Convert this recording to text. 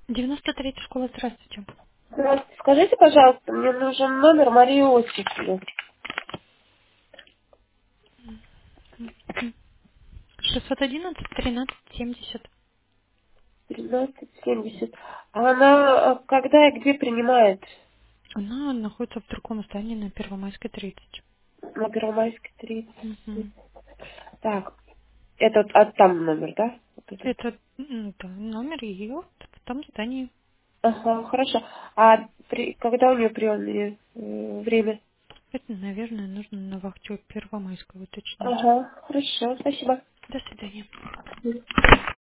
93 школа, здравствуйте. Здравствуйте. Скажите, пожалуйста, мне нужен номер Марии Осиповны. 611-13-70. 1370. А она когда и где принимает? Она находится в другом здании на Первомайской 30. На Первомайской 30. Мгм. Так, это там номер, да? Вот этот. Это да, номер ее в том здании. Ага, хорошо. А когда у нее приемное время? Это, наверное, нужно на вахте Первомайской уточнить. Ага, хорошо, спасибо. До свидания.